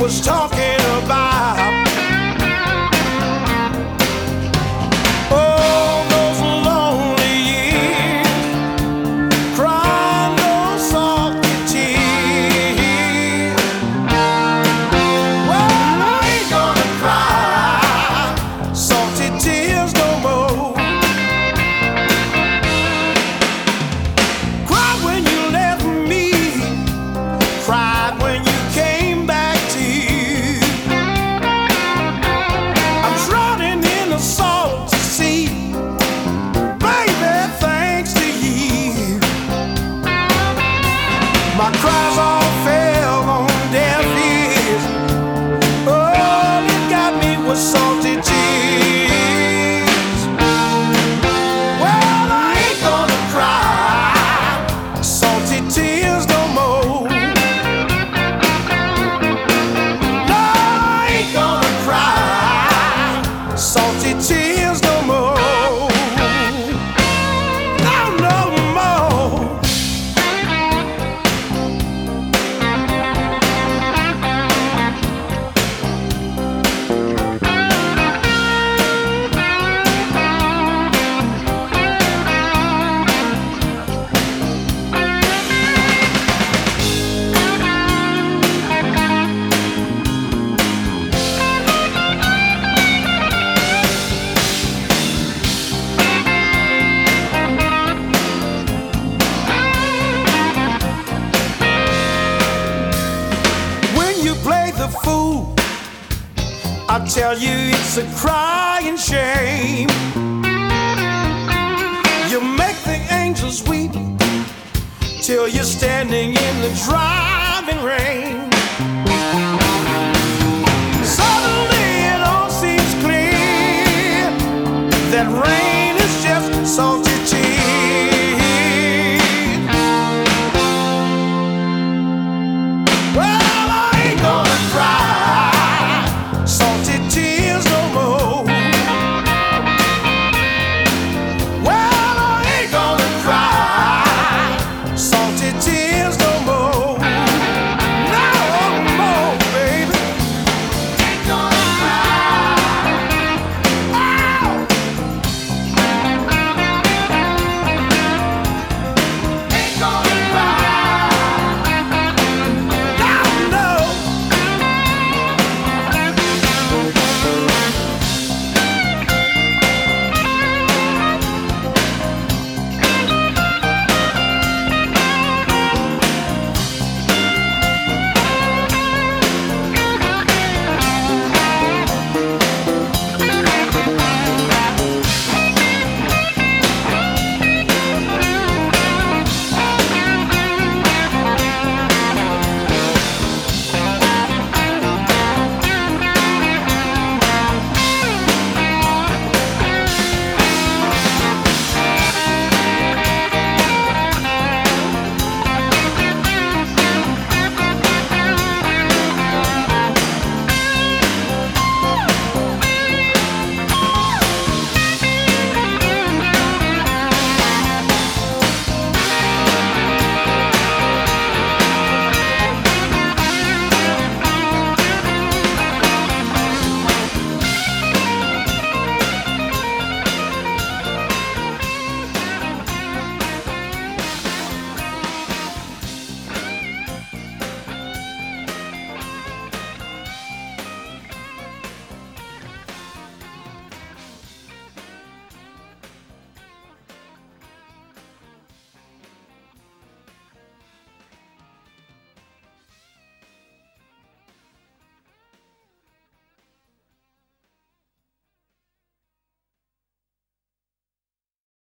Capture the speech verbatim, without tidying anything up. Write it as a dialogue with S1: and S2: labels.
S1: was talking about. Oh, those lonely years, crying those salty tears. Well, I ain't gonna cry salty tears no more. Cried when you left me, cried when you came back to you. I'm drowning in the salty sea, baby, thanks to you. My cries all fell on deaf ears. All it got me was salty tears. Well, I ain't gonna cry salty tears no more. No, I ain't gonna cry salty tears no more. No, no more. When you play the fool, I tell you it's a crying shame. You make the angels weep till you're standing in the driving rain.